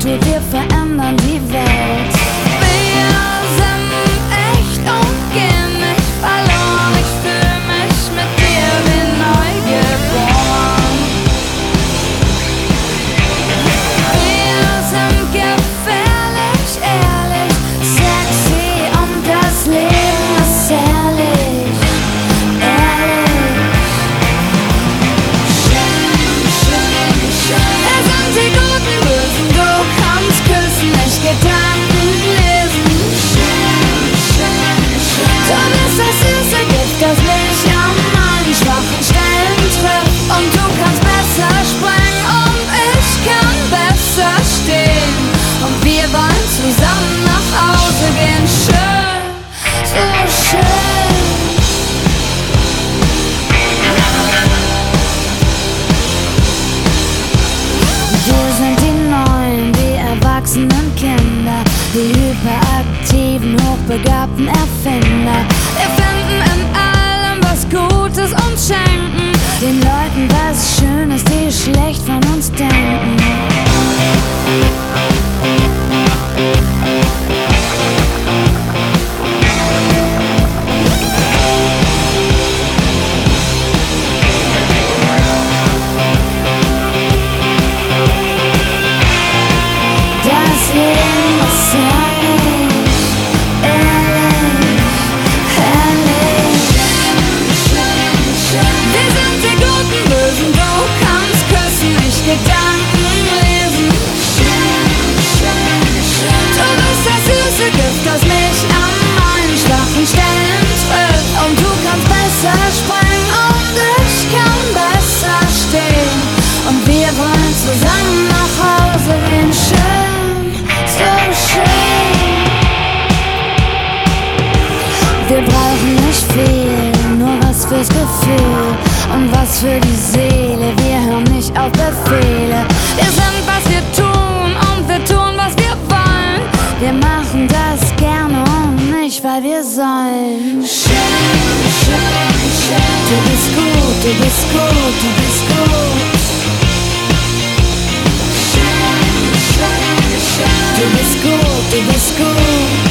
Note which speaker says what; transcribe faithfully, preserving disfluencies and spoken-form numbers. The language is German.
Speaker 1: tut, wir verändern die Welt. Wir sind echt und gehen nicht verloren. Ich fühl mich mit dir wie neu geboren. Wir sind gefährlich, ehrlich, sexy und das Leben ist herrlich, ehrlich. Wir sind die guten Bösen, du kannst küssen, nicht Gedanken lesen. Du bist das süße Gift, das mich an meinen schwachen Stellen trifft. Und du kannst besser springen und ich kann besser stehen. Und wir wollen zusammen nach Hause gehen. Schön, so schön. Wir sind die neuen, die erwachsenen Kinder, die hyperaktiven, hochbegabten Erfinder. Wir finden in allem was Gutes und schenken den Leuten was Schönes, die schlecht von uns denken. Das Leben ist herrlich, ehrlich, herrlich. Wir sind die guten Bösen, du kannst küssen, nicht Gedanken lesen. Du bist das süße Gift, das mich an meinen schwachen Stellen trifft. Und du kannst besser springen und ich kann besser stehen. Und wir wollen zusammen nach Hause gehen. Schön, so schön. Wir brauchen nicht viel, nur was fürs Gefühl und was für die Seele. Wir hören nicht auf Befehle. Wir sind, was wir tun und wir tun, was wir wollen. Wir machen das gerne und nicht, weil wir sollen. Schön, schön, schön. Du bist gut, du bist gut, du bist gut. Schön, schön, schön. Du bist gut, du bist gut.